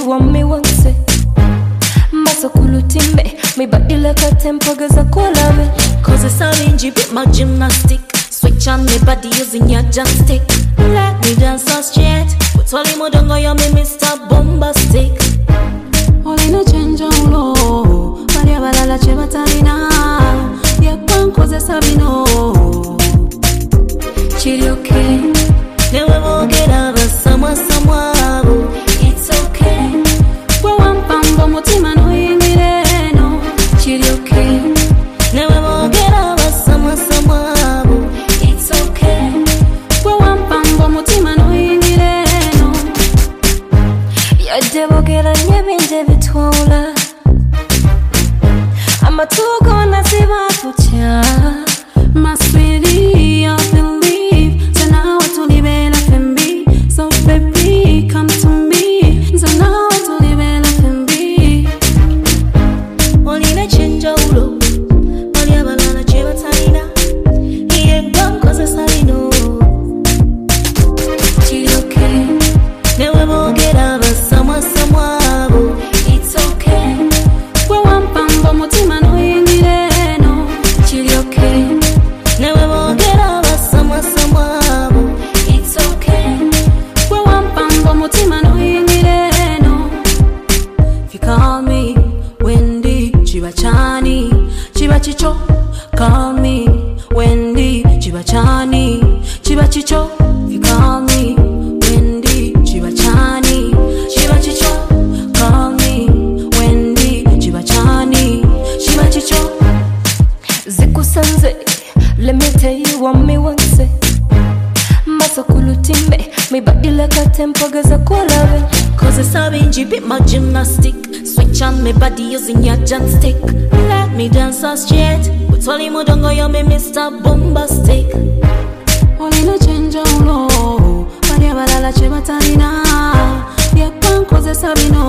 wa me once. Maso kulutimbe, me body like a tempo gaza kola me. Cause it's all in bit my gymnastic. Switch on me body using your joystick. Let me dance so straight. Put all in my dongo yo me Mr. Bombastic. All in a change on low. Maria balala chema talina. Ya pankoze sabino. Chili okay. Never will get out of someone. It's okay. Kwa wampambo mutima no ingire no. Chili okay. Never will get out of someone. It's okay. Kwa wampambo mutima no ingire no. Ya debo gera nyebinje bitwala. Amatuko nasiba kucha. My sweetie, I believe. So now I to live in a FMB. So baby, come to me. So now I to live in a FMB. Only na change ulo. Only abalana cheba talina. He ain't gone cause it's salino. Chili okay. Never will get out of someone. It's okay. Kwa wampambo mutima no ingire no. Chili okay. Never will get out of someone. It's okay. Kwa wampambo mutima no ingire no. If you call me Wendy, chiba chani, chiba chicho. Call me Wendy, chiba chani, chiba chicho. If you call me Wendy, chiba chani, chiba chicho. Call me Wendy, chiba chani, chiba chicho. Zikusanze, let me tell you what me once. Maso kulutimbe, me body like a tempo gaza kola me. Cause it's all in bit my gymnastic. Switch on me body using your joystick. Let me dance so straight. Put all in my dongo yo me Mr. Bombastic. All in a change on low. Maria balala chema talina. Ya pankoze sabino.